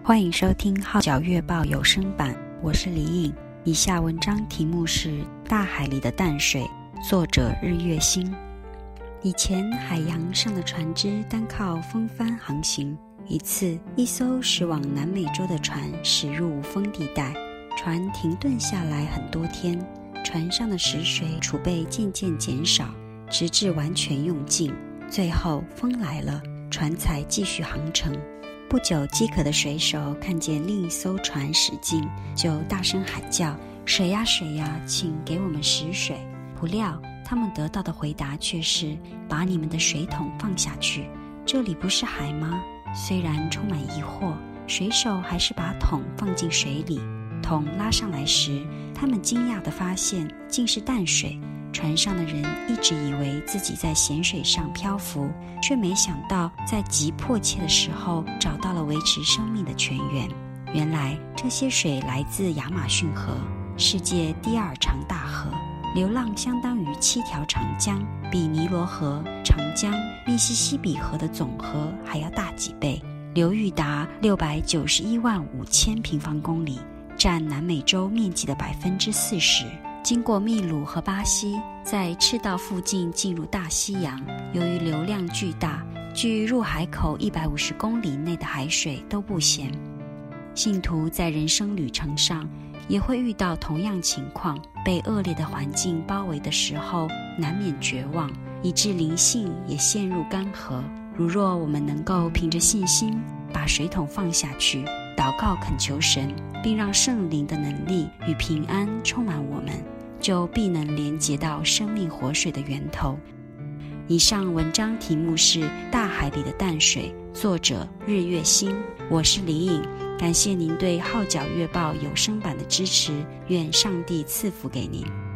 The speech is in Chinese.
欢迎收听号角月报有声版，我是李颖。以下文章题目是《大海里的淡水》，作者日月星。以前海洋上的船只单靠风帆航行，一次一艘驶往南美洲的船驶入无风地带，船停顿下来很多天，船上的食水储备渐渐减少，直至完全用尽。最后风来了，船才继续航程。不久，饥渴的水手看见另一艘船驶近，就大声喊叫：水呀水呀，请给我们食水。不料他们得到的回答却是：把你们的水桶放下去，这里不是海吗？虽然充满疑惑，水手还是把桶放进水里。桶拉上来时，他们惊讶地发现竟是淡水。船上的人一直以为自己在咸水上漂浮，却没想到在极迫切的时候找到了维持生命的泉源。原来这些水来自亚马逊河，世界第二长大河，流浪相当于7条长江，比尼罗河、长江、密西西比河的总和还要大几倍，流域达691万5千平方公里，占南美洲面积的40%。经过秘鲁和巴西，在赤道附近进入大西洋。由于流量巨大，距入海口150公里内的海水都不咸。信徒在人生旅程上也会遇到同样情况，被恶劣的环境包围的时候，难免绝望，以致灵性也陷入干涸。如若我们能够凭着信心把水桶放下去，祷告恳求神，并让圣灵的能力与平安充满我们，就必能连接到生命活水的源头。以上文章题目是《大海里的淡水》，作者日月星。我是李颖，感谢您对号角月报有声版的支持，愿上帝赐福给您。